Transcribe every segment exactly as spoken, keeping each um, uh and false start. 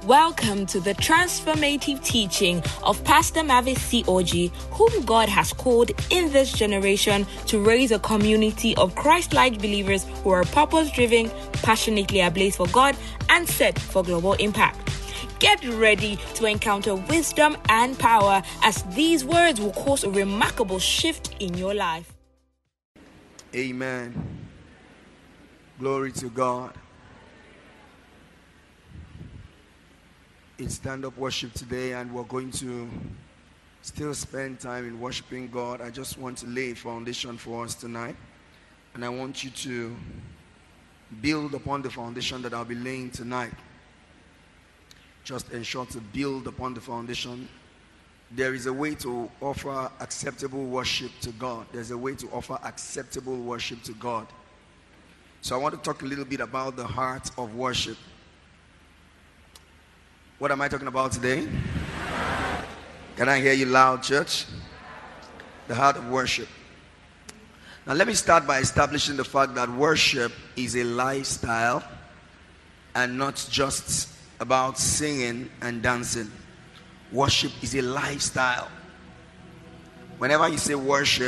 Welcome to the transformative teaching of Pastor Mavis C O G, whom God has called in this generation to raise a community of Christ-like believers who are purpose-driven, passionately ablaze for God, and set for global impact. Get ready to encounter wisdom and power as these words will cause a remarkable shift in your life. Amen. Glory to God. It's stand-up worship today, and we're going to still spend time in worshiping God. I just want to lay a foundation for us tonight, and I want you to build upon the foundation that I'll be laying tonight. Just ensure to build upon the foundation. There is a way to offer acceptable worship to God. There's a way to offer acceptable worship to God. So I want to talk a little bit about the heart of worship. What am I talking about today? Can I hear you loud, church? The heart of worship. Now let me start by establishing the fact that worship is a lifestyle and not just about singing and dancing. Worship is a lifestyle. Whenever you say worship,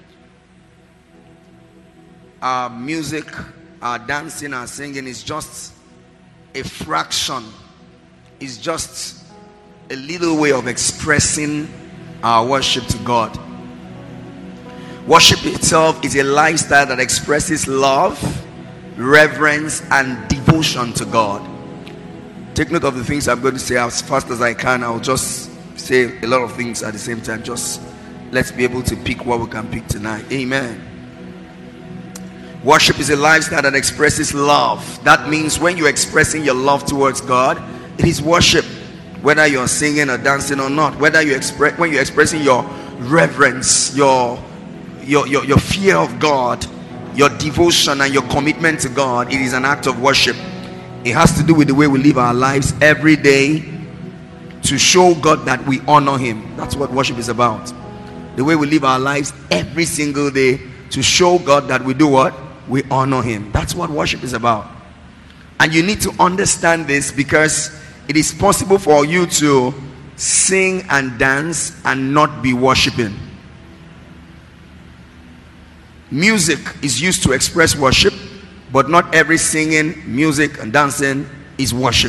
our music, our dancing, our singing is just a fraction. It's just a little way of expressing our worship to God. Worship itself is a lifestyle that expresses love, reverence, and devotion to God. Take note of the things I'm going to say as fast as I can. I'll just say a lot of things at the same time. Just let's be able to pick what we can pick tonight. Amen. Worship is a lifestyle that expresses love. That means when you're expressing your love towards God, it is worship. Whether you're singing or dancing or not, whether you express when you're expressing your reverence, your your your, your fear of God, your devotion and your commitment to God, it is an act of worship. It has to do with the way we live our lives every day to show God that we honor Him. That's what worship is about. The way we live our lives every single day to show God that we do what? We honor Him. That's what worship is about. And you need to understand this, because it is possible for you to sing and dance and not be worshiping. Music is used to express worship, but not every singing, music, and dancing is worship.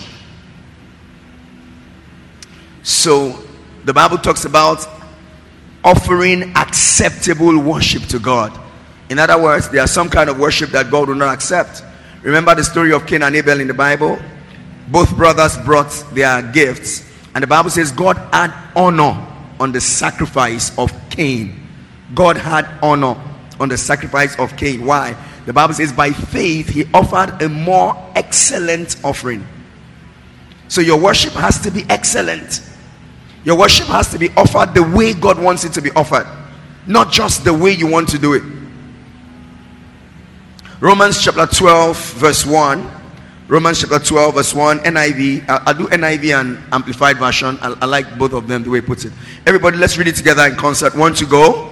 So the Bible talks about offering acceptable worship to God. In other words, there are some kind of worship that God will not accept. Remember the story of Cain and Abel in the Bible? Both brothers brought their gifts, and the Bible says God had honor on the sacrifice of Cain. God had honor on the sacrifice of Cain. Why? The Bible says by faith he offered a more excellent offering. So your worship has to be excellent. Your worship has to be offered the way God wants it to be offered, not just the way you want to do it. Romans chapter twelve verse one. Romans chapter twelve verse one, N I V. I'll do N I V and Amplified Version. I, I like both of them, the way it puts it. Everybody, let's read it together in concert. One to go.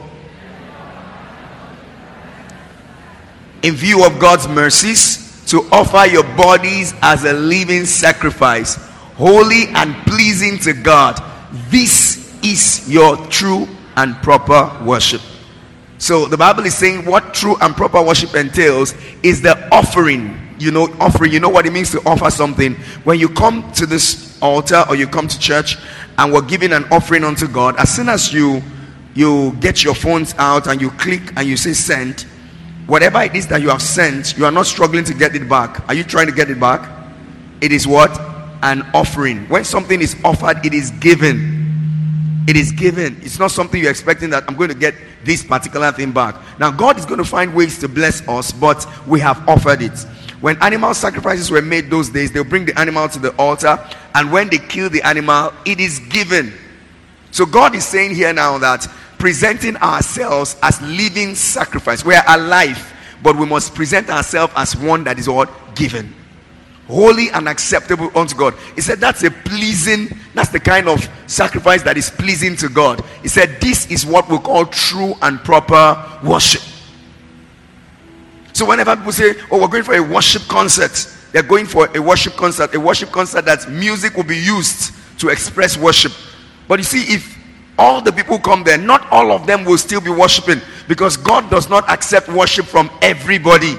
In view of God's mercies, to offer your bodies as a living sacrifice, holy and pleasing to God. This is your true and proper worship. So the Bible is saying what true and proper worship entails is the offering. You know, offering, you know what it means to offer something. When you come to this altar or you come to church and we're giving an offering unto God, as soon as you you get your phones out and you click and you say send, whatever it is that you have sent, you are not struggling to get it back. Are you trying to get it back? It is what? An offering. When something is offered, it is given. It is given. It's not something you're expecting that I'm going to get this particular thing back. Now God is going to find ways to bless us, but we have offered it. When animal sacrifices were made those days, they'll bring the animal to the altar, and when they kill the animal, it is given. So God is saying here now that presenting ourselves as living sacrifice. We are alive, but we must present ourselves as one that is what? Given. Holy and acceptable unto God. He said that's a pleasing, that's the kind of sacrifice that is pleasing to God. He said this is what we call true and proper worship. So whenever people say, oh, we're going for a worship concert, they're going for a worship concert, a worship concert that music will be used to express worship. But you see, if all the people come there, not all of them will still be worshiping, because God does not accept worship from everybody.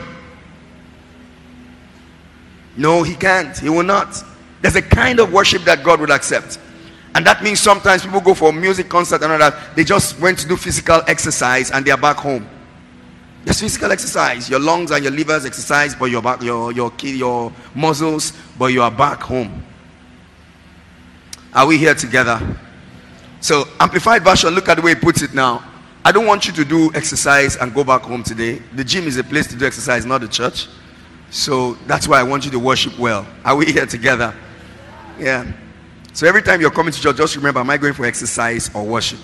No, he can't. He will not. There's a kind of worship that God would accept. And that means sometimes people go for a music concert and all that. They just went to do physical exercise and they are back home. There's physical exercise. Your lungs and your livers exercise, but your back, your your your muscles, but you are back home. Are we here together? So, Amplified Version, look at the way he puts it now. I don't want you to do exercise and go back home today. The gym is a place to do exercise, not the church. So that's why I want you to worship well. Are we here together? Yeah. So every time you're coming to church, just remember, am I going for exercise or worship?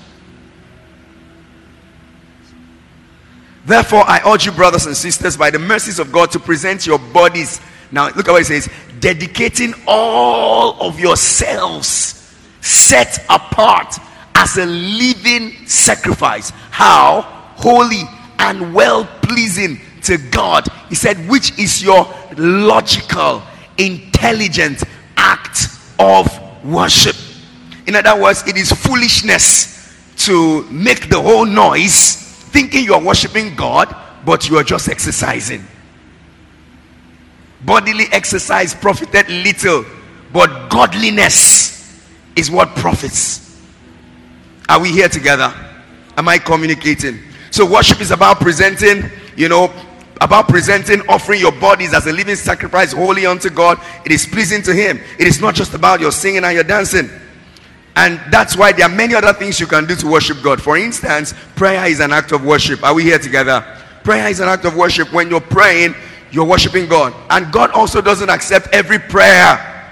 Therefore, I urge you, brothers and sisters, by the mercies of God, to present your bodies. Now, look at what it says. Dedicating all of yourselves, set apart as a living sacrifice. How? Holy and well-pleasing to God. He said, which is your logical, intelligent act of worship. In other words, it is foolishness to make the whole noise thinking you are worshiping God, but you are just exercising. Bodily exercise profited little, but godliness is what profits. Are we here together? Am I communicating? So worship is about presenting, you know, about presenting, offering your bodies as a living sacrifice holy unto God. It is pleasing to him. It is not just about your singing and your dancing. And that's why there are many other things you can do to worship God. For instance, prayer is an act of worship. Are we here together? Prayer is an act of worship. When you're praying, you're worshiping God. And God also doesn't accept every prayer.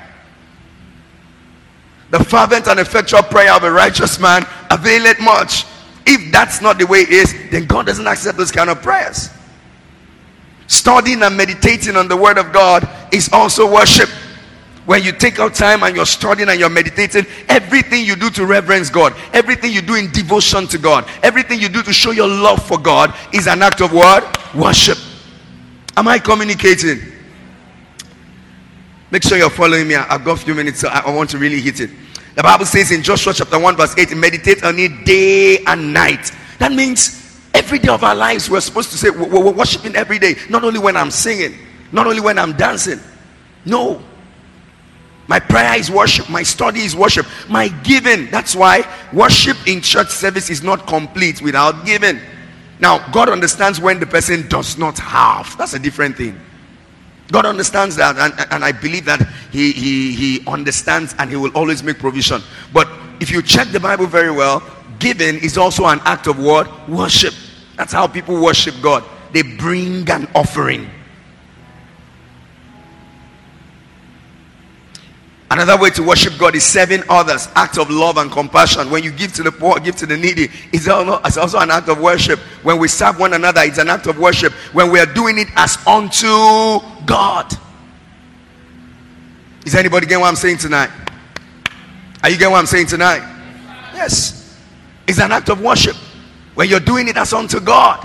The fervent and effectual prayer of a righteous man availeth much. If that's not the way it is, then God doesn't accept those kind of prayers. Studying and meditating on the word of God is also worship. When you take out time and you're studying and you're meditating, everything you do to reverence God, everything you do in devotion to God, everything you do to show your love for God is an act of what? Worship. Am I communicating? Make sure you're following me. I've got a few minutes, so I want to really hit it. The Bible says in Joshua chapter one verse eight, meditate on it day and night. That means every day of our lives we're supposed to say we're worshiping every day. Not only when I'm singing, not only when I'm dancing. No. My prayer is worship. My study is worship. My giving. That's why worship in church service is not complete without giving. Now, God understands when the person does not have. That's a different thing. God understands that, and, and I believe that he, he, he understands, and he will always make provision. But if you check the Bible very well, giving is also an act of what? Worship. That's how people worship God. They bring an offering. Another way to worship God is serving others. Act of love and compassion. When you give to the poor, give to the needy, it's also an act of worship. When we serve one another, it's an act of worship. When we are doing it as unto God. Is anybody getting what I'm saying tonight? Are you getting what I'm saying tonight? Yes. It's an act of worship. When you're doing it as unto God.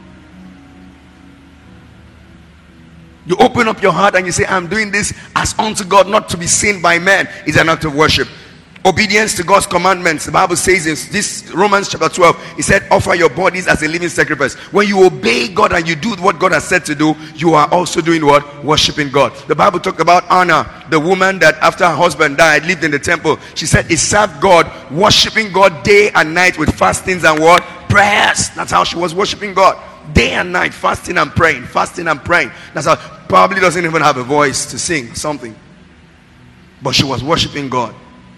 You open up your heart and you say, I'm doing this as unto God, not to be seen by men. It's an act of worship. Obedience to God's commandments. The Bible says in this Romans chapter twelve, it said, offer your bodies as a living sacrifice. When you obey God and you do what God has said to do, you are also doing what? Worshiping God. The Bible talked about Anna, the woman that after her husband died, lived in the temple. She said, it served God, worshiping God day and night with fastings and what? Prayers. That's how she was worshiping God. Day and night, fasting and praying, fasting and praying. That's how, probably doesn't even have a voice to sing something, but she was worshiping God.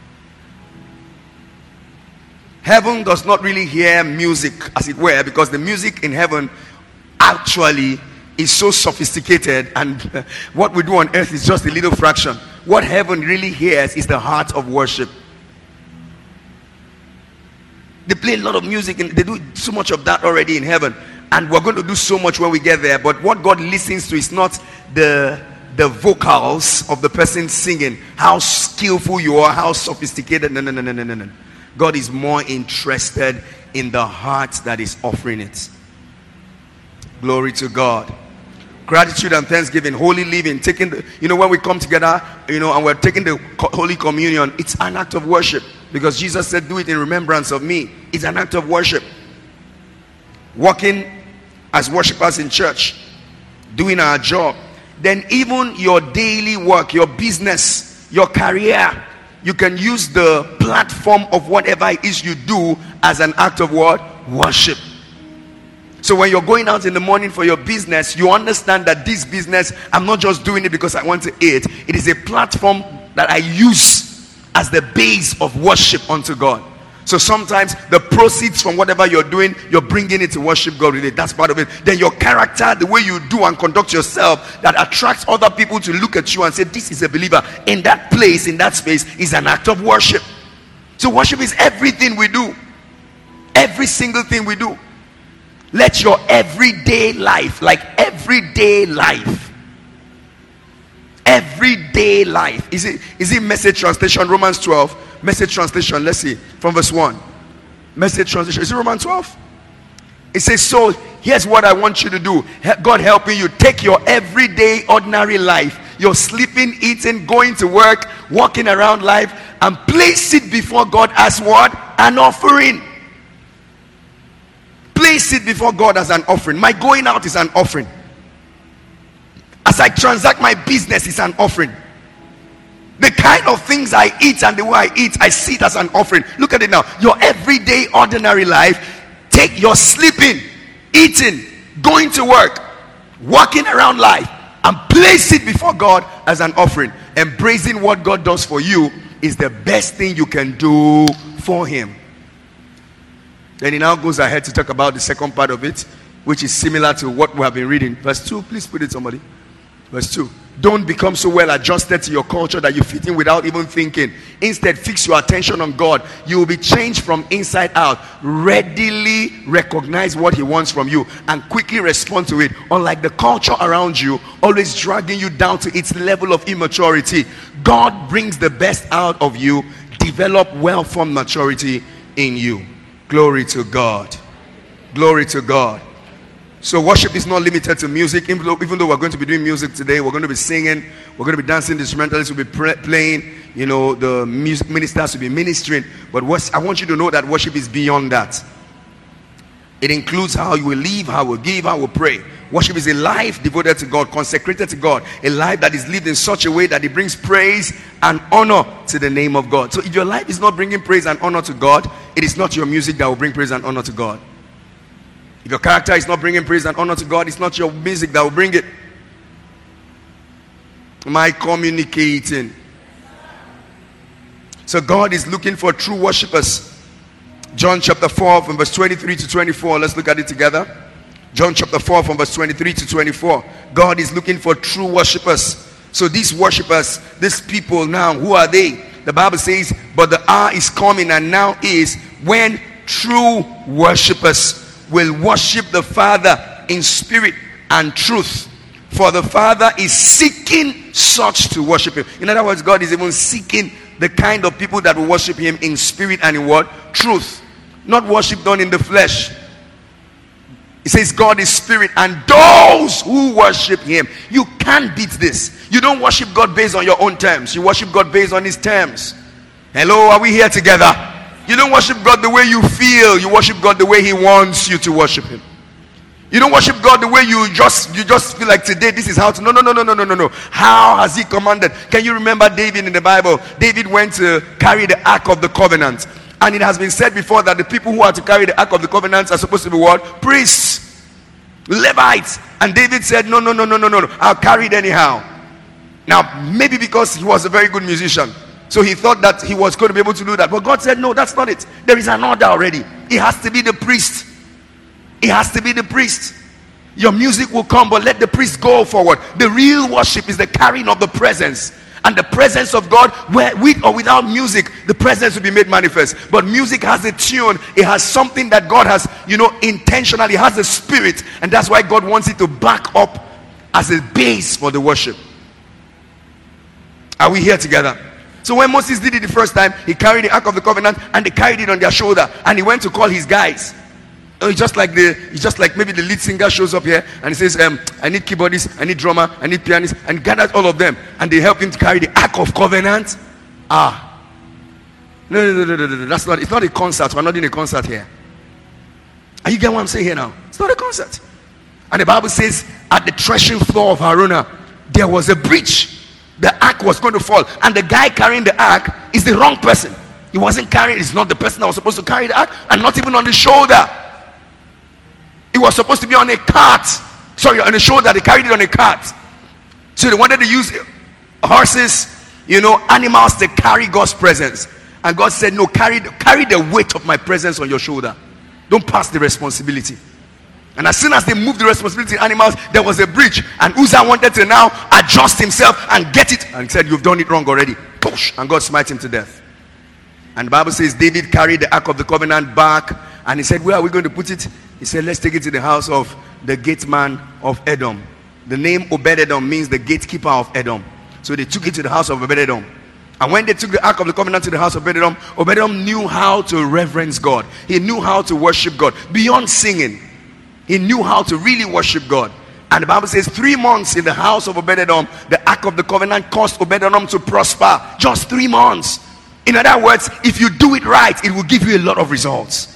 Heaven does not really hear music, as it were, because the music in heaven actually is so sophisticated, and what we do on earth is just a little fraction. What heaven really hears is the heart of worship. They play a lot of music and they do so much of that already in heaven. And we're going to do so much when we get there. But what God listens to is not the, the vocals of the person singing, how skillful you are, how sophisticated. No, no, no, no, no, no. God is more interested in the heart that is offering it. Glory to God. Gratitude and thanksgiving, holy living, taking the, you know, when we come together, you know, and we're taking the Holy Communion, it's an act of worship, because Jesus said, do it in remembrance of me. It's an act of worship. Walking as worshipers in church, doing our job. Then even your daily work, your business, your career, you can use the platform of whatever it is you do as an act of what? Worship. So when you're going out in the morning for your business, you understand that this business, I'm not just doing it because I want to eat. It is a platform that I use as the base of worship unto God. So sometimes the proceeds from whatever you're doing, you're bringing it to worship God with it. That's part of it. Then your character, the way you do and conduct yourself, that attracts other people to look at you and say, this is a believer. In that place, in that space, is an act of worship. So worship is everything we do. Every single thing we do. Let your everyday life, like everyday life, everyday life. Is it, is it Message translation? Romans twelve. Message translation. Let's see. From verse one. Message translation. Is it Romans twelve? It says, so here's what I want you to do. God helping you. Take your everyday, ordinary life. Your sleeping, eating, going to work, walking around life, and place it before God as what? An offering. Place it before God as an offering. My going out is an offering. As I transact my business is an offering. The kind of things I eat and the way I eat, I see it as an offering. Look at it now. Your everyday ordinary life, take your sleeping, eating, going to work, walking around life, and place it before God as an offering. Embracing what God does for you is the best thing you can do for him. Then he now goes ahead to talk about the second part of it, which is similar to what we have been reading. Verse two, please put it somebody. Verse two. Don't become so well adjusted to your culture that you fit in without even thinking. Instead, fix your attention on God. You will be changed from inside out. Readily recognize what he wants from you and quickly respond to it. Unlike the culture around you, always dragging you down to its level of immaturity, God brings the best out of you. Develop well-formed maturity in you. Glory to God. Glory to God. So worship is not limited to music. Even though, even though we're going to be doing music today, we're going to be singing, we're going to be dancing, the instrumentalists will be pre- playing, you know, the music ministers will be ministering. But what, I want you to know that worship is beyond that. It includes how you will live, how you will give, how you will pray. Worship is a life devoted to God, consecrated to God. A life that is lived in such a way that it brings praise and honor to the name of God. So if your life is not bringing praise and honor to God, it is not your music that will bring praise and honor to God. If your character is not bringing praise and honor to God, it's not your music that will bring it. Am I communicating? So God is looking for true worshipers. John chapter four from verse twenty-three to twenty-four. Let's look at it together. John chapter four from verse twenty-three to twenty-four. God is looking for true worshipers. So these worshipers, these people now, who are they? The Bible says, but the hour is coming and now is when true worshipers will worship the Father in spirit and truth. For the Father is seeking such to worship him. In other words, God is even seeking the kind of people that will worship him in spirit and in what? Truth. Not worship done in the flesh. It says God is spirit, and those who worship him. You can't beat this. You don't worship God based on your own terms. You worship God based on his terms. Hello, are we here together? You don't worship God the way you feel. You worship God the way he wants you to worship him. You don't worship God the way you just you just feel like today this is how to. No, no, no, no, no, no, no, no. How has he commanded? Can you remember David in the Bible? David went to carry the Ark of the Covenant. And it has been said before that the people who are to carry the Ark of the Covenant are supposed to be what? Priests. Levites. And David said, no, no, no, no, no, no. I'll carry it anyhow. Now, maybe because he was a very good musician, so he thought that he was going to be able to do that. But God said, no, that's not it. There is an order already. It has to be the priest. It has to be the priest. Your music will come, but let the priest go forward. The real worship is the carrying of the presence. And the presence of God, where with or without music, the presence will be made manifest. But music has a tune. It has something that God has, you know, intentionally. It has a spirit. And that's why God wants it to back up as a base for the worship. Are we here together? So when Moses did it the first time, he carried the Ark of the Covenant and they carried it on their shoulder. And he went to call his guys. Oh, it's just like the it's just like maybe the lead singer shows up here and he says, um, I need keyboardists, I need drummer, I need pianist, and gathers all of them and they help him to carry the Ark of Covenant. Ah. No, no, no, no, no, no. That's not it's not a concert. We're not doing a concert here. Are you getting what I'm saying here now? It's not a concert. And the Bible says at the threshing floor of Haruna, there was a breach. The ark was going to fall, and the guy carrying the ark is the wrong person. He wasn't carrying, it's not the person that was supposed to carry the ark, and not even on the shoulder. It was supposed to be on a cart. Sorry, on the shoulder. They carried it on a cart. So they wanted to use horses, you know, animals to carry God's presence. And God said, no, carry, carry the weight of my presence on your shoulder. Don't pass the responsibility. And as soon as they moved the responsibility to animals, there was a breach. And Uzzah wanted to now adjust himself and get it. And he said, you've done it wrong already. Push. And God smite him to death. And the Bible says David carried the Ark of the Covenant back. And he said, where are we going to put it? He said, let's take it to the house of the gateman of Edom. The name Obed-Edom means the gatekeeper of Edom. So they took it to the house of Obed-Edom. And when they took the Ark of the Covenant to the house of Obed-Edom, Obed-Edom knew how to reverence God. He knew how to worship God. Beyond singing, he knew how to really worship God. And the Bible says three months in the house of Obed-Edom, the Ark of the Covenant caused Obed-Edom to prosper. Just three months. In other words, if you do it right, it will give you a lot of results.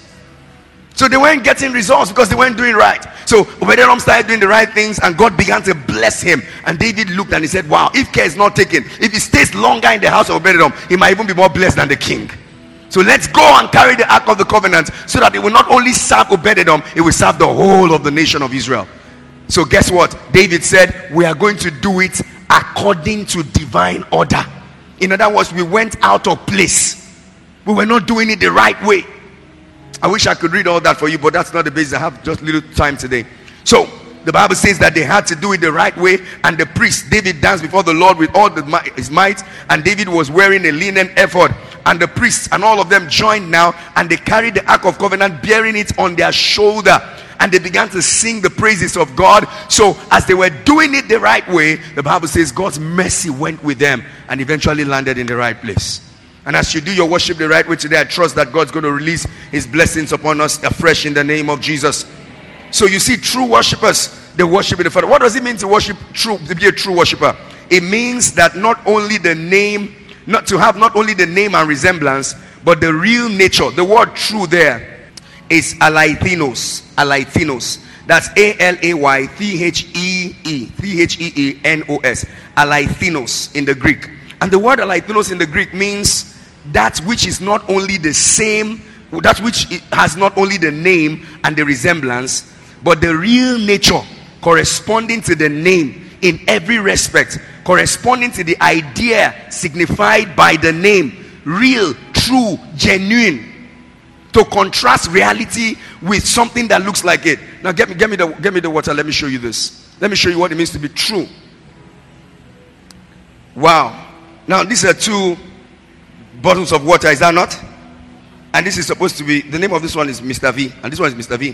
So they weren't getting results because they weren't doing right. So Obed-Edom started doing the right things, and God began to bless him. And David looked and he said, wow, if care is not taken, if he stays longer in the house of Obed-Edom, he might even be more blessed than the king. So let's go and carry the Ark of the Covenant, so that it will not only serve Obed-Edom, it will serve the whole of the nation of Israel. So guess what? David said, we are going to do it according to divine order. In other words, we went out of place. We were not doing it the right way. I wish I could read all that for you, but that's not the basis. I have just little time today. So the Bible says that they had to do it the right way. And the priest David danced before the Lord with all the, his might, and David was wearing a linen ephod. And the priests and all of them joined now, and they carried the Ark of Covenant, bearing it on their shoulder, and they began to sing the praises of God. So as they were doing it the right way, the Bible says God's mercy went with them and eventually landed in the right place. And as you do your worship the right way today, I trust that God's going to release his blessings upon us afresh in the name of Jesus. So you see, true worshipers, they worship in the Father. What does it mean to worship true, to be a true worshiper? It means that not only the name, not to have not only the name and resemblance, but the real nature. The word true there is alaithinos. Alaithinos. That's A L A Y T H E E. T H E E N O S. Alaithinos in the Greek. And the word alaithinos in the Greek means that which is not only the same, that which has not only the name and the resemblance, but the real nature corresponding to the name in every respect, corresponding to the idea signified by the name, real, true, genuine, to contrast reality with something that looks like it. Now get me, get me the, get me the water. Let me show you this. Let me show you what it means to be true. Wow. Now these are two bottles of water, is that not? And this is supposed to be, the name of this one is Mister V, and this one is Mister V.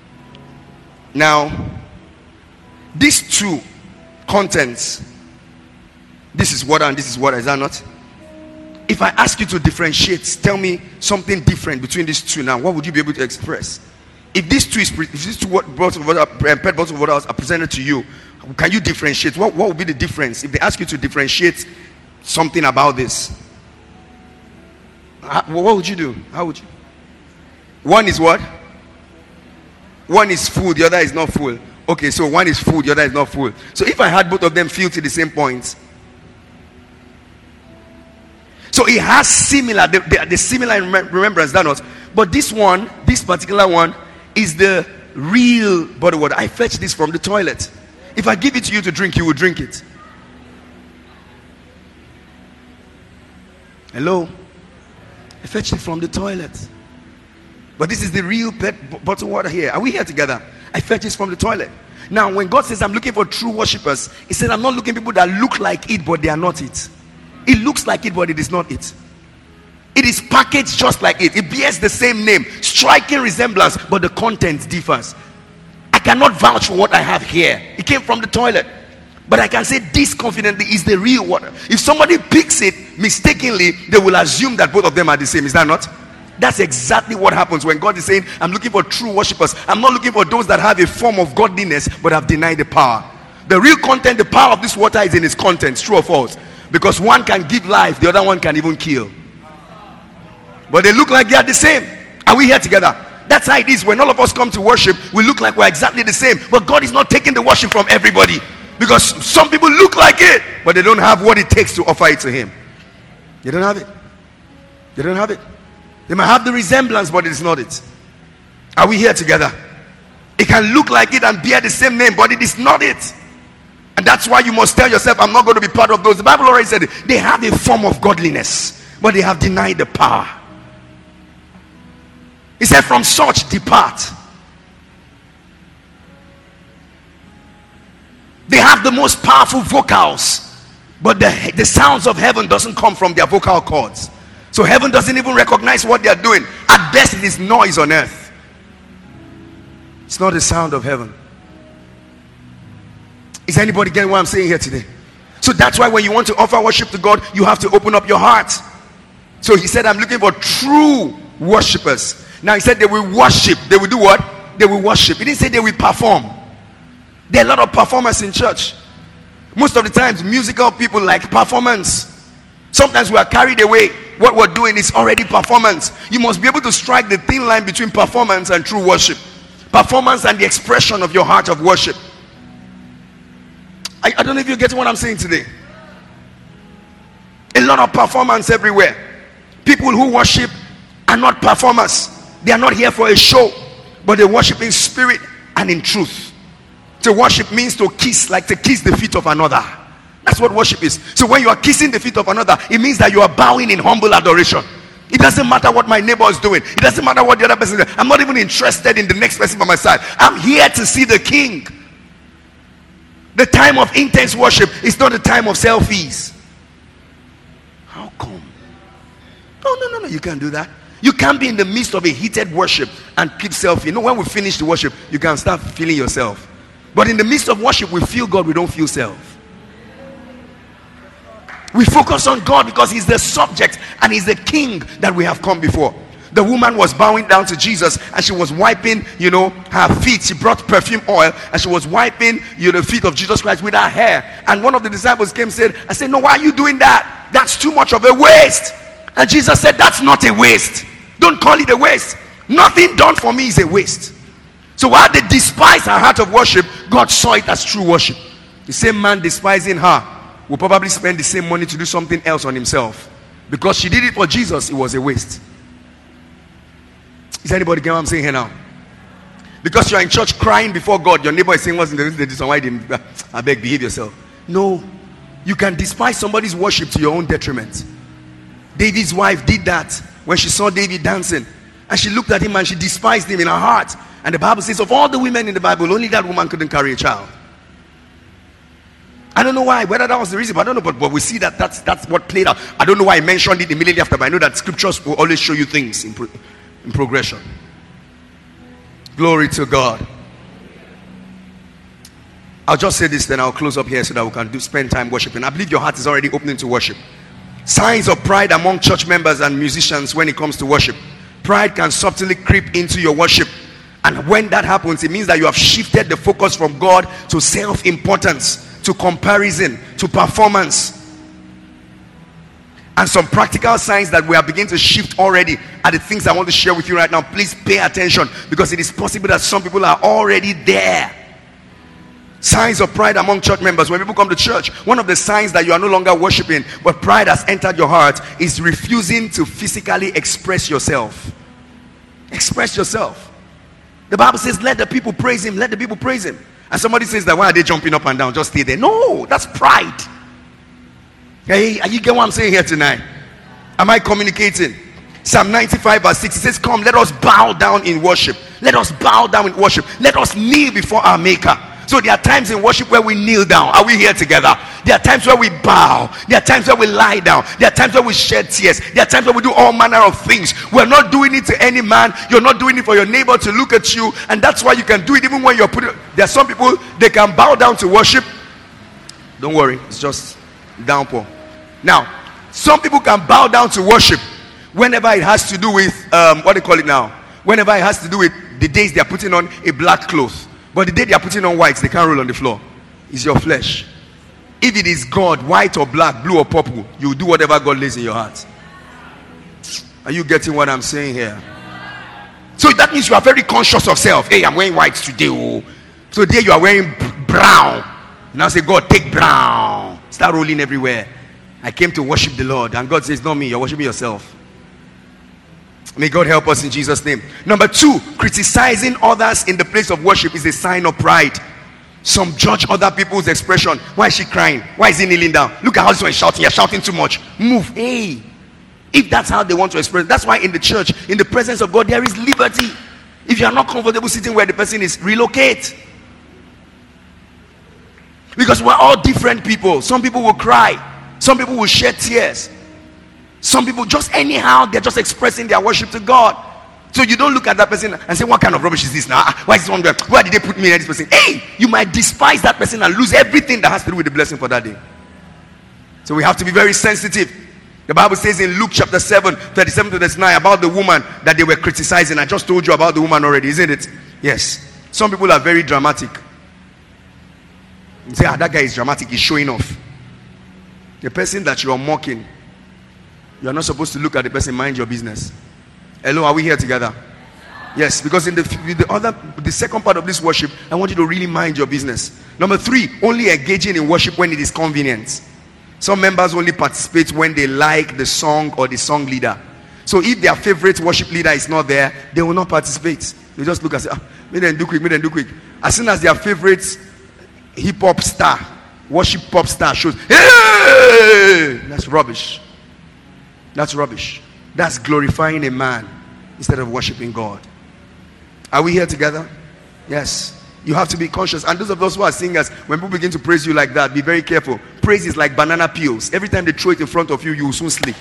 Now, these two contents, this is water and this is water, is that not? If I ask you to differentiate, tell me something different between these two now, what would you be able to express? If these two, is, if these two bottles of water, pet bottles of water are presented to you, can you differentiate? What, what would be the difference if they ask you to differentiate something about this? How, what would you do? How would you? One is what? One is full, the other is not full. Okay, so one is full, the other is not full. So if I had both of them filled to the same point, so it has similar, the, the, the similar remembrance, that not. But this one, this particular one, is the real bottled water. I fetched this from the toilet. If I give it to you to drink, you will drink it. Hello? I fetched it from the toilet. But this is the real pet bottled water here. Are we here together? I fetched this from the toilet. Now, when God says I'm looking for true worshippers, he said I'm not looking for people that look like it, but they are not it. It looks like it, but it is not it. It is packaged just like it. It bears the same name, striking resemblance, but the content differs. I cannot vouch for what I have here. It came from the toilet. But I can say this confidently is the real water. If somebody picks it mistakenly, they will assume that both of them are the same. Is that not? That's exactly what happens when God is saying, I'm looking for true worshippers. I'm not looking for those that have a form of godliness but have denied the power. The real content, the power of this water is in its contents, true or false? Because one can give life, the other one can even kill. But they look like they are the same. Are we here together? That's how it is. When all of us come to worship, we look like we're exactly the same. But God is not taking the worship from everybody. Because some people look like it, but they don't have what it takes to offer it to Him. They don't have it. They don't have it. They might have the resemblance, but it's not it. Are we here together? It can look like it and bear the same name, but it is not it. And that's why you must tell yourself, I'm not going to be part of those. The Bible already said it. They have a form of godliness, but they have denied the power. He said, from such depart. They have the most powerful vocals, but the, the sounds of heaven doesn't come from their vocal cords. So heaven doesn't even recognize what they are doing. At best, it is noise on earth. It's not the sound of heaven. Is anybody getting what I'm saying here today? So that's why when you want to offer worship to God, you have to open up your heart. So he said, I'm looking for true worshipers. Now he said they will worship. They will do what? They will worship. He didn't say they will perform. There are a lot of performers in church. Most of the times, musical people like performance. Sometimes we are carried away. What we're doing is already performance. You must be able to strike the thin line between performance and true worship. Performance and the expression of your heart of worship. I, I don't know if you're getting what I'm saying today. A lot of performance everywhere. People who worship are not performers. They are not here for a show, but they worship in spirit and in truth. To worship means to kiss, like to kiss the feet of another. That's what worship is. So when you are kissing the feet of another, it means that you are bowing in humble adoration. It doesn't matter what my neighbor is doing. It doesn't matter what the other person is doing. I'm not even interested in the next person by my side. I'm here to see the King. The time of intense worship is not the time of selfies. How come? No, no, no, no. You can't do that. You can't be in the midst of a heated worship and keep selfie. You know, when we finish the worship, you can start feeling yourself. But in the midst of worship, we feel God, we don't feel self. We focus on God because He's the subject and He's the King that we have come before. The woman was bowing down to Jesus and she was wiping, you know, her feet. She brought perfume oil and she was wiping, you know, the feet of Jesus Christ with her hair. And one of the disciples came and said, I said, no, why are you doing that? That's too much of a waste. And Jesus said, that's not a waste. Don't call it a waste. Nothing done for me is a waste. So while they despised her heart of worship, God saw it as true worship. The same man despising her will probably spend the same money to do something else on himself. Because she did it for Jesus, it was a waste. Is anybody getting what I'm saying here now? Because you're in church crying before God, your neighbor is saying, what's in the reason why didn't I beg, behave yourself? No. You can despise somebody's worship to your own detriment. David's wife did that when she saw David dancing. And she looked at him and she despised him in her heart. And the Bible says, of all the women in the Bible, only that woman couldn't carry a child. I don't know why, whether that was the reason, but I don't know, but, but we see that that's, that's what played out. I don't know why I mentioned it immediately after, but I know that scriptures will always show you things in, pro, in progression. Glory to God. I'll just say this, then I'll close up here so that we can do spend time worshiping. I believe your heart is already opening to worship. Signs of pride among church members and musicians when it comes to worship. Pride can subtly creep into your worship. And when that happens, it means that you have shifted the focus from God to self-importance, to comparison, to performance. And some practical signs that we are beginning to shift already are the things I want to share with you right now. Please pay attention, because it is possible that some people are already there. Signs of pride among church members. When people come to church, one of the signs that you are no longer worshiping, but pride has entered your heart, is refusing to physically express yourself. Express yourself. The Bible says, let the people praise Him. Let the people praise Him. And somebody says that, why are they jumping up and down? Just stay there. No, that's pride. Hey, are you getting what I'm saying here tonight? Am I communicating? Psalm ninety-five verse six, it says, come, let us bow down in worship. Let us bow down in worship. Let us kneel before our Maker. So there are times in worship where we kneel down. Are we here together? There are times where we bow. There are times where we lie down. There are times where we shed tears. There are times where we do all manner of things. We're not doing it to any man. You're not doing it for your neighbor to look at you. And that's why you can do it even when you're putting. There are some people, they can bow down to worship. Don't worry, it's just downpour. Now, some people can bow down to worship Whenever it has to do with um, what they call it now, whenever it has to do with the days they are putting on a black cloth, but the day they are putting on white, they can't roll on the floor. It's your flesh. If it is God, white or black, blue or purple, you do whatever God lays in your heart. Are you getting what I'm saying here? So that means you are very conscious of self. Hey, I'm wearing white today. Oh. So today you are wearing brown. Now say, God, take brown. Start rolling everywhere. I came to worship the Lord. And God says, not me, you're worshiping yourself. May God help us in Jesus' name. Number two, criticizing others in the place of worship is a sign of pride. Some judge other people's expression. Why is she crying? Why is he kneeling down? Look at how this one is shouting. You're shouting too much. Move. Hey. If that's how they want to express, that's why in the church, in the presence of God, there is liberty. If you are not comfortable sitting where the person is, relocate. Because we're all different people. Some people will cry. Some people will shed tears. Some people just anyhow, they're just expressing their worship to God. So you don't look at that person and say, what kind of rubbish is this now? Why is this one there? Why did they put me in this person? Hey, you might despise that person and lose everything that has to do with the blessing for that day. So we have to be very sensitive. The Bible says in Luke chapter seven, thirty-seven to thirty-nine about the woman that they were criticizing. I just told you about the woman already, isn't it? Yes. Some people are very dramatic. You say, ah, that guy is dramatic, he's showing off. The person that you are mocking, you are not supposed to look at the person, mind your business. Hello, are we here together? Yes, because in the, the other, the second part of this worship, I want you to really mind your business. Number three, only engaging in worship when it is convenient. Some members only participate when they like the song or the song leader. So if their favorite worship leader is not there, they will not participate. They just look and say, ah, make them do quick, make them do quick. As soon as their favorite hip-hop star, worship pop star shows, hey! That's rubbish. That's rubbish. That's glorifying a man instead of worshiping God. Are we here together? Yes. You have to be conscious. And those of us who are singers, when people begin to praise you like that, be very careful. Praise is like banana peels. Every time they throw it in front of you, you will soon sleep.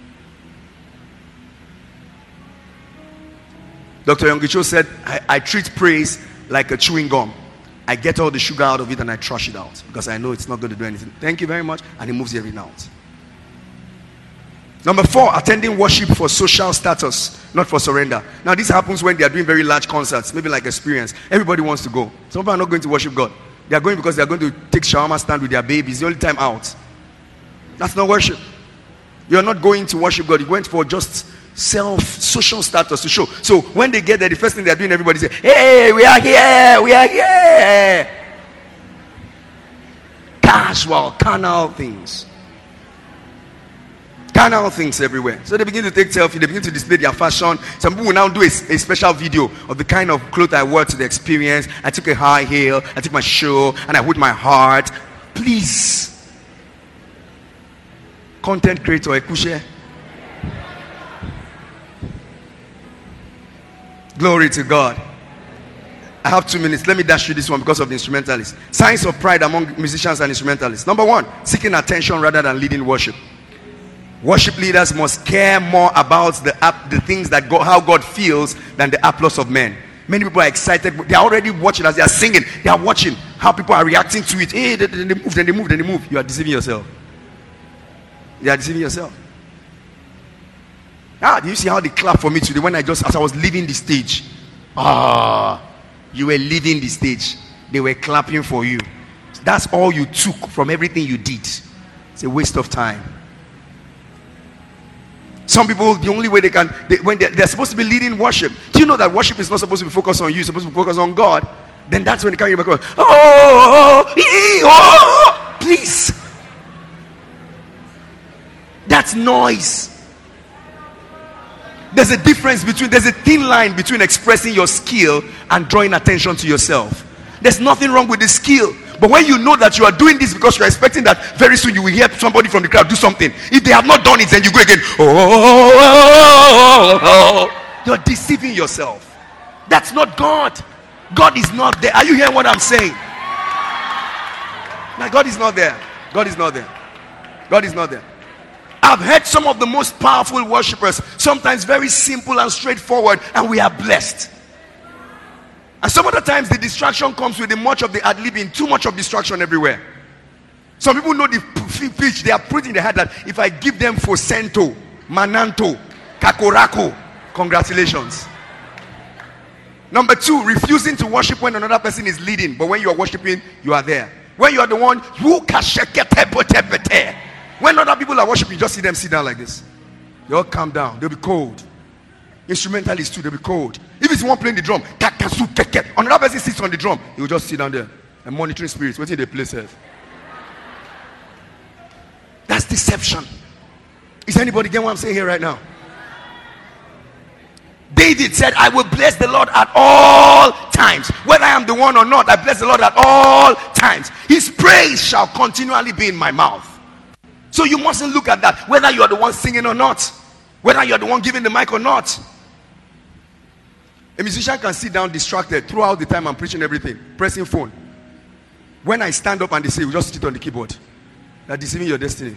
Doctor Yongicho said, I, I treat praise like a chewing gum. I get all the sugar out of it and I trash it out because I know it's not going to do anything. Thank you very much. And he moves every out. Number four, attending worship for social status, not for surrender. Now this happens when they are doing very large concerts, maybe like Experience. Everybody wants to go. Some people are not going to worship God. They are going because they are going to take shawarma stand with their babies. The only time out. That's not worship. You are not going to worship God. You went for just self, social status to show. So when they get there, the first thing they are doing, everybody say, hey, we are here, we are here. Casual, carnal things. Carnal things everywhere. So they begin to take selfie, they begin to display their fashion. Some people will now do a, a special video of the kind of clothes I wore to the Experience. I took a high heel, I took my shoe, and I put my heart. Please. Content creator, Ekushe. Glory to God. I have two minutes. Let me dash you this one because of the instrumentalists. Signs of pride among musicians and instrumentalists. Number one, seeking attention rather than leading worship. Worship leaders must care more about the the things that God, how God feels, than the applause of men. Many people are excited. They are already watching as they are singing. They are watching how people are reacting to it. Hey, then they move, then they move, then they move. You are deceiving yourself. You are deceiving yourself. Ah, do you see how they clap for me today when I just, as I was leaving the stage? Ah, you were leaving the stage. They were clapping for you. That's all you took from everything you did. It's a waste of time. Some people, the only way they can, they, when they're, they're supposed to be leading worship. Do you know that worship is not supposed to be focused on you? It's supposed to be focused on God. Then that's when they carry you back. Oh, oh, oh, oh, please. That's noise. There's a difference between, there's a thin line between expressing your skill and drawing attention to yourself. There's nothing wrong with the skill. But when you know that you are doing this because you're expecting that very soon you will hear somebody from the crowd do something. If they have not done it, then you go again. Oh, oh, oh, oh. You're deceiving yourself. That's not God. God is not there. Are you hearing what I'm saying? Now, God is not there. God is not there. God is not there. I've heard some of the most powerful worshipers, sometimes very simple and straightforward, and we are blessed. And some other times the distraction comes with the much of the ad-libbing, too much of distraction everywhere. Some people know the pitch. They are putting in their head that if I give them Fosento, Mananto, Kakorako. Congratulations. Number two, refusing to worship when another person is leading, but when you are worshiping, you are there. When you are the one, you when other people are worshiping, just see them sit down like this. They all calm down. They'll be cold. Instrumentalists too, they'll be cold. If it's one playing the drum, another person sits on the drum, he will just sit down there and monitoring spirits, waiting they play safe. That's deception. Is anybody getting what I'm saying here right now? David said, I will bless the Lord at all times. Whether I am the one or not, I bless the Lord at all times. His praise shall continually be in my mouth. So you mustn't look at that, whether you are the one singing or not, whether you are the one giving the mic or not. A musician can sit down distracted throughout the time I'm preaching everything, pressing phone. When I stand up and they say, we just sit on the keyboard. They're deceiving your destiny.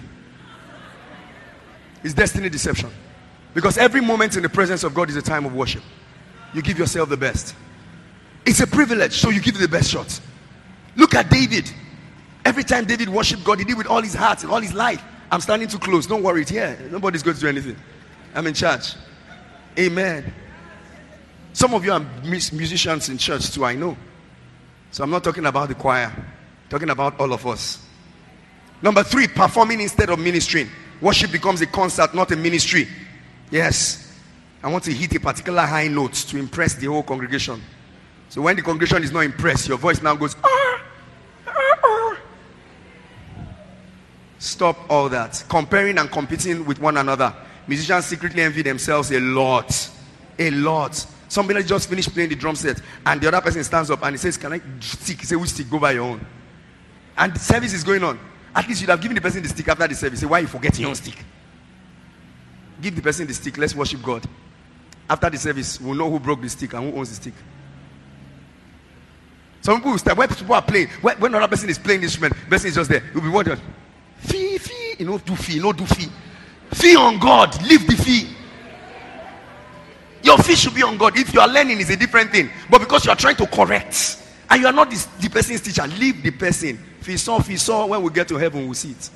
It's destiny deception. Because every moment in the presence of God is a time of worship. You give yourself the best. It's a privilege, so you give it the best shot. Look at David. Every time David worshiped God, he did with all his heart and all his life. I'm standing too close. Don't worry, it's here. Nobody's going to do anything. I'm in charge. Amen. Some of you are musicians in church too, I know. So I'm not talking about the choir. I'm talking about all of us. Number three, performing instead of ministering. Worship becomes a concert, not a ministry. Yes, I want to hit a particular high note to impress the whole congregation. So when the congregation is not impressed, your voice now goes, ah, ah, ah. Stop all that. Comparing and competing with one another. Musicians secretly envy themselves a lot. A lot. Somebody just finished playing the drum set and the other person stands up and he says, can I stick? He says, which stick? Go by your own. And the service is going on. At least you'd have given the person the stick after the service. Say, why are you forgetting your own stick? Give the person the stick. Let's worship God. After the service, we'll know who broke the stick and who owns the stick. Some people will start, when people are playing, when, when another person is playing the instrument, the person is just there. You'll be wondering, fee, fee, you know, do fee, no do fee. Fee on God, leave the fee. Your fee should be on God. If you are learning, it's a different thing. But because you are trying to correct, and you are not the, the person's teacher, leave the person. Fee saw, fee saw, when we get to heaven, we'll see it.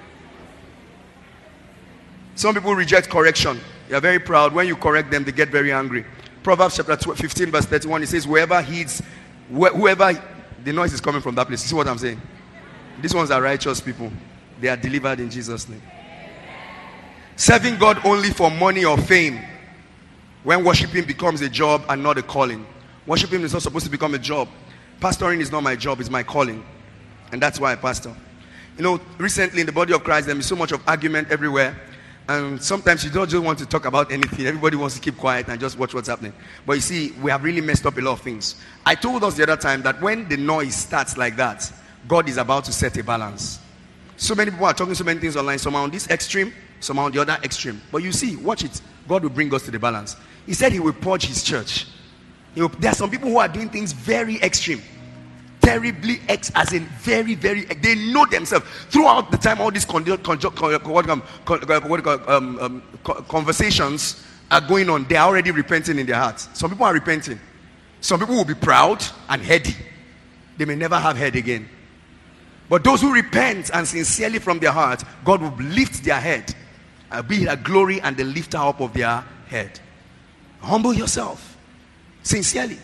Some people reject correction. They are very proud. When you correct them, they get very angry. Proverbs chapter fifteen verse thirty-one, it says, whoever heeds, wh- whoever, the noise is coming from that place. You see what I'm saying? These ones are righteous people. They are delivered in Jesus' name. Serving God only for money or fame. When worshiping becomes a job and not a calling. Worshiping is not supposed to become a job. Pastoring is not my job, it's my calling. And that's why I pastor. You know, recently in the body of Christ, there is so much of argument everywhere. And sometimes you don't just want to talk about anything. Everybody wants to keep quiet and just watch what's happening. But you see, we have really messed up a lot of things. I told us the other time that when the noise starts like that, God is about to set a balance. So many people are talking so many things online. Some are on this extreme, some are on the other extreme. But you see, watch it. God will bring us to the balance. He said he will purge his church. He will, there are some people who are doing things very extreme. Terribly ex, as in very, very, they know themselves. Throughout the time all these con- con- con- what, um, what, um, um, conversations are going on, they are already repenting in their hearts. Some people are repenting. Some people will be proud and heady. They may never have head again. But those who repent and sincerely from their heart, God will lift their head. Uh, be a glory and the lifter up of their head. Humble yourself. Sincerely.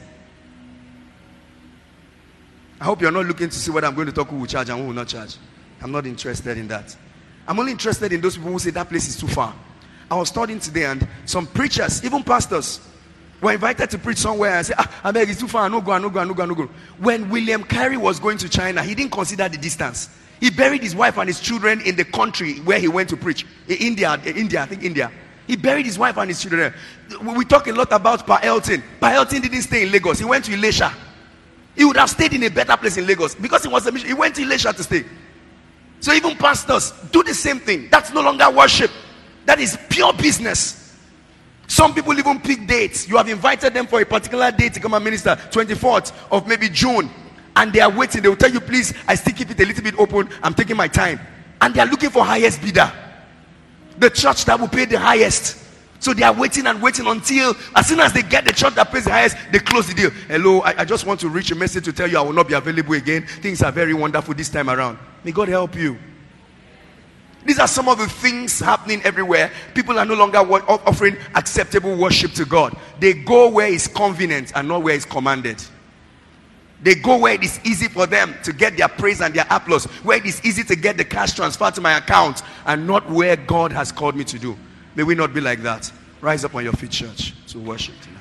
I hope you're not looking to see what I'm going to talk who will charge and who will not charge. I'm not interested in that. I'm only interested in those people who say that place is too far. I was studying today and some preachers, even pastors, were invited to preach somewhere and say, ah, I beg, it's too far, I no go, I no go, I no go, I no go. When William Carey was going to China, he didn't consider the distance. He buried his wife and his children in the country where he went to preach. In India, India, I think India. He buried his wife and his children there. We talk a lot about Pa Elton. Pa Elton didn't stay in Lagos. He went to Elisha. He would have stayed in a better place in Lagos because he was a mission. He went to Elisha to stay. So even pastors do the same thing. That's no longer worship. That is pure business. Some people even pick dates. You have invited them for a particular date to come and minister, twenty-fourth of maybe June, and they are waiting. They will tell you, please, I still keep it a little bit open. I'm taking my time. And they are looking for highest bidder. The church that will pay the highest. So they are waiting and waiting until, as soon as they get the church that pays the highest, they close the deal. Hello, I, I just want to reach a message to tell you I will not be available again. Things are very wonderful this time around. May God help you. These are some of the things happening everywhere. People are no longer offering acceptable worship to God. They go where it's convenient and not where it's commanded. They go where it is easy for them to get their praise and their applause, where it is easy to get the cash transferred to my account, and not where God has called me to do. May we not be like that. Rise up on your feet, church, to worship tonight.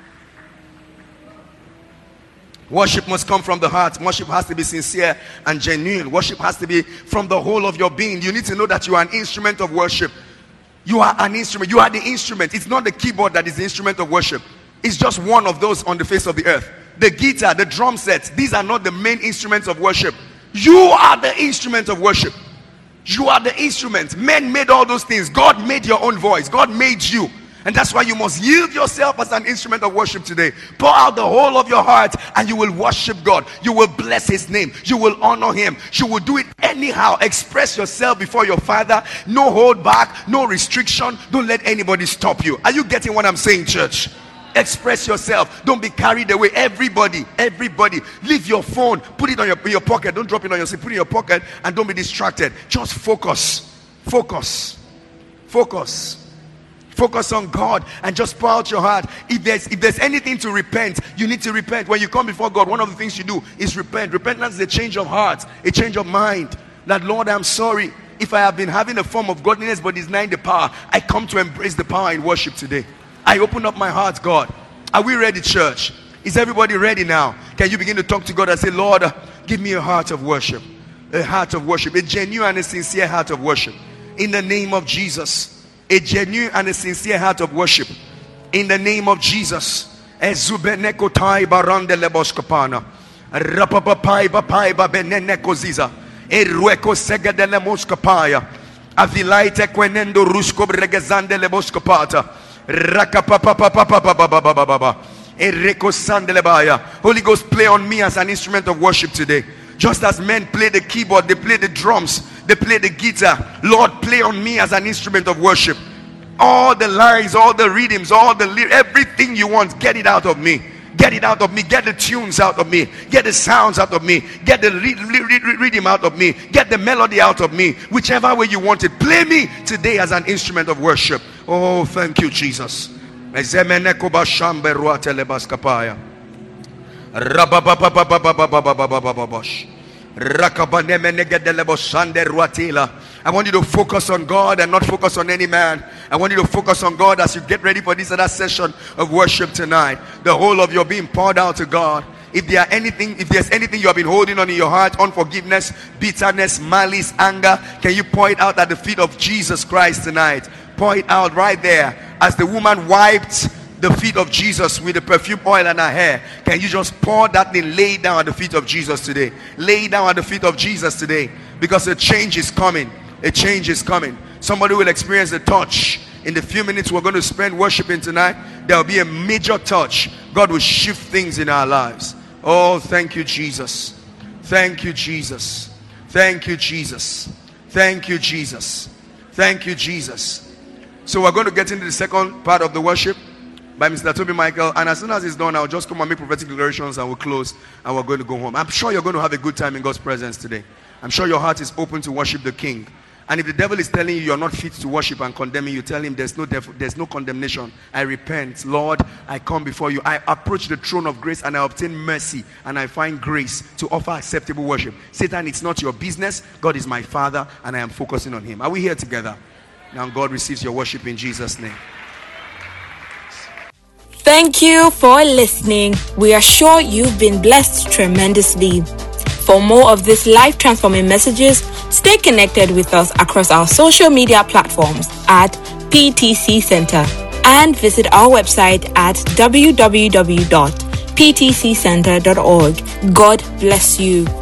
Worship must come from the heart. Worship has to be sincere and genuine. Worship has to be from the whole of your being. You need to know that you are an instrument of worship. You are an instrument. You are the instrument. It's not the keyboard that is the instrument of worship. It's just one of those on the face of the earth. The guitar, the drum sets, these are not the main instruments of worship. You are the instrument of worship. You are the instrument. Men made all those things. God made your own voice. God made you. And that's why you must yield yourself as an instrument of worship today. Pour out the whole of your heart and you will worship God. You will bless his name. You will honor him. You will do it anyhow. Express yourself before your Father. No hold back. No restriction. Don't let anybody stop you. Are you getting what I'm saying, church? Express yourself. Don't be carried away. Everybody, everybody, leave your phone. Put it on your, in your pocket. Don't drop it on your seat. Put it in your pocket and don't be distracted. Just focus. Focus. Focus. Focus on God and just pour out your heart. If there's if there's anything to repent, you need to repent. When you come before God, one of the things you do is repent. Repentance is a change of heart, a change of mind. That, Lord, I'm sorry if I have been having a form of godliness but denying the power. I come to embrace the power in worship today. I open up my heart, God. Are we ready, church? Is everybody ready now? Can you begin to talk to God and say, Lord, give me a heart of worship. A heart of worship. A genuine and a sincere heart of worship. In the name of Jesus. A genuine and a sincere heart of worship. In the name of Jesus. Ezubenekotai barande leboskopana. Rapapapai bapai babenenekoziza. Erueko segedele moskopaya. Avilaite kwenendo rusko bregezande leboskopata. Rakapapapapapapapapapapa. Ereko sandelebaya. Holy Ghost, play on me as an instrument of worship today. Just as men play the keyboard, they play the drums, they play the guitar. Lord, play on me as an instrument of worship. All the lines, all the rhythms, all the everything you want, get it out of me. Get it out of me. Get the tunes out of me. Get the sounds out of me. Get the rhythm out of me. Get the melody out of me. Whichever way you want it. Play me today as an instrument of worship. Oh, thank you, Jesus. I want you to focus on God and not focus on any man. I want you to focus on God as you get ready for this other session of worship tonight. The whole of your being poured out to God. If there are anything, if there's anything you have been holding on in your heart, unforgiveness, bitterness, malice, anger, can you pour it out at the feet of Jesus Christ tonight? Pour it out right there. As the woman wiped the feet of Jesus with the perfume oil and her hair, can you just pour that thing, lay it down at the feet of Jesus today? Lay it down at the feet of Jesus today, because a change is coming. A change is coming. Somebody will experience a touch. In the few minutes we're going to spend worshiping tonight, there will be a major touch. God will shift things in our lives. Oh, thank you, Jesus. Thank you, Jesus. Thank you, Jesus. Thank you, Jesus. Thank you, Jesus. So we're going to get into the second part of the worship by Mister Toby Michael, and as soon as it's done, I'll just come and make prophetic declarations and we'll close and we're going to go home. I'm sure you're going to have a good time in God's presence today. I'm sure your heart is open to worship the King. And if the devil is telling you you're not fit to worship and condemning you, tell him there's no def- there's no condemnation. I repent. Lord, I come before you. I approach the throne of grace and I obtain mercy and I find grace to offer acceptable worship. Satan, it's not your business. God is my Father and I am focusing on him. Are we here together? Now God receives your worship in Jesus' name. Thank you for listening. We are sure you've been blessed tremendously. For more of these life-transforming messages, stay connected with us across our social media platforms at P T C Center and visit our website at w w w dot p t c center dot org. God bless you.